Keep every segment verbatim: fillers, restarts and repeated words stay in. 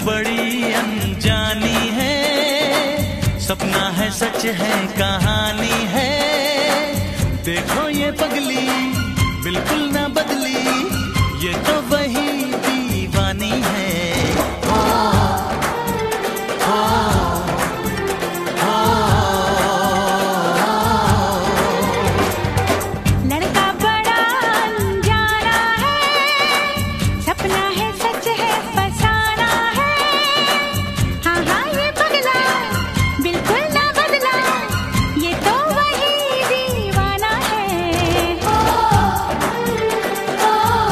बड़ी अनजानी है, सपना है सच है कहानी है। देखो ये पगली बिल्कुल ना बदली, ये तो वही दीवानी है। ओ, ओ, लड़का बड़ा अनजाना है, सपना है सच है फसाना है। हाँ हाँ ये पगला बिल्कुल ना बदला, ये तो वही दीवाना है। ओ, ओ,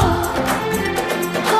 ओ,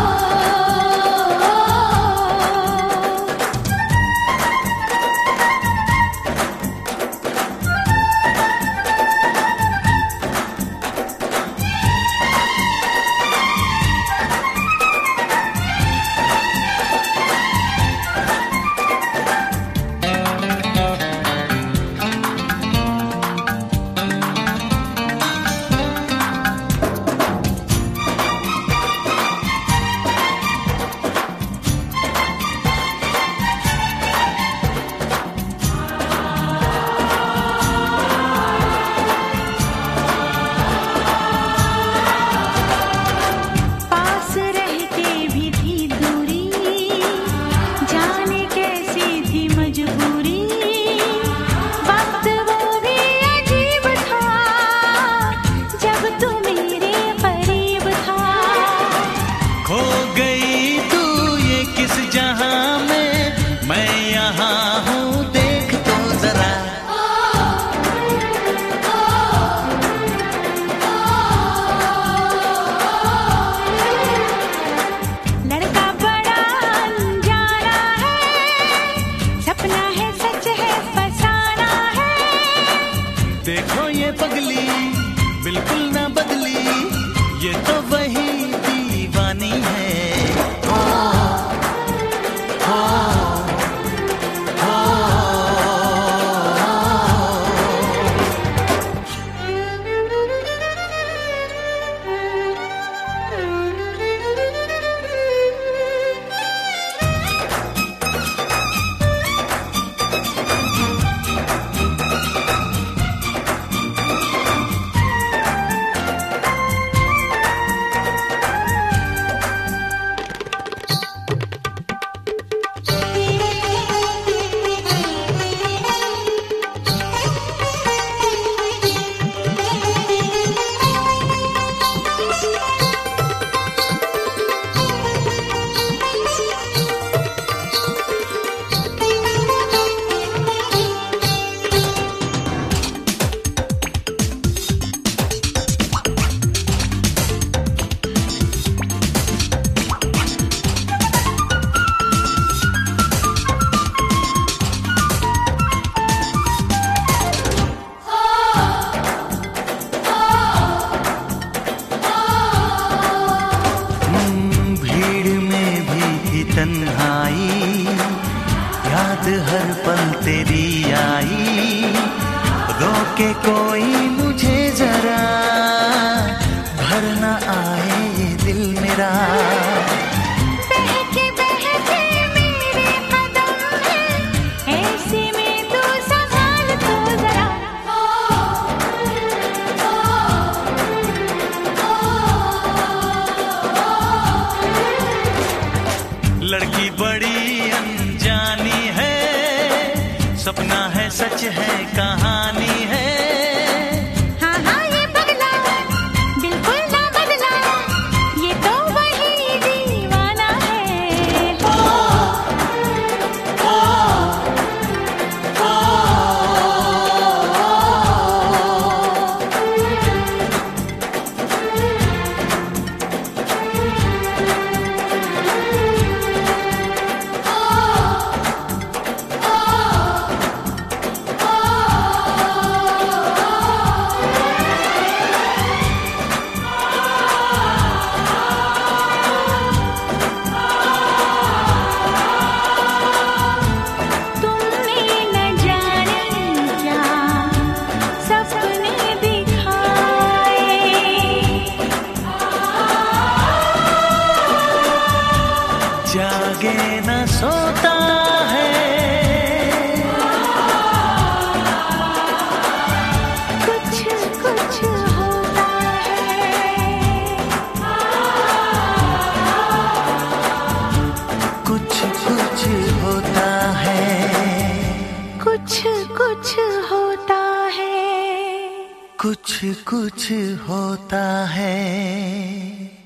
पास रह के भी थी दूरी, जाने कैसी थी मजबूरी। वक्त वो भी अजीब था, जब तू मेरे करीब था। खो गई तू ये किस जहां में, मैं यहाँ हूँ देख तो जरा। लड़का बड़ा अनजाना है, सपना है सच है फसाना है। देखो ये पगली बिल्कुल ना बदली, ये तो वही दीवानी है। ओ, ओ, ओ, हम्म, भीड़ में भी थी तन्हाई, याद हर पल तेरी आई। रोके कोई मुझे जरा, भर न आए ये दिल मेरा। बहके बहके मेरे कदम है, ऐसे में तू संभाल तो जरा। लड़की बड़ी अनजानी है, सपना है सच है कहानी है। हाँ हाँ ये पगला बिल्कुल ना बदला, ये तो वही दीवाना है। ओ, ओ, ओ, ओ, ओ, कुछ कुछ होता है।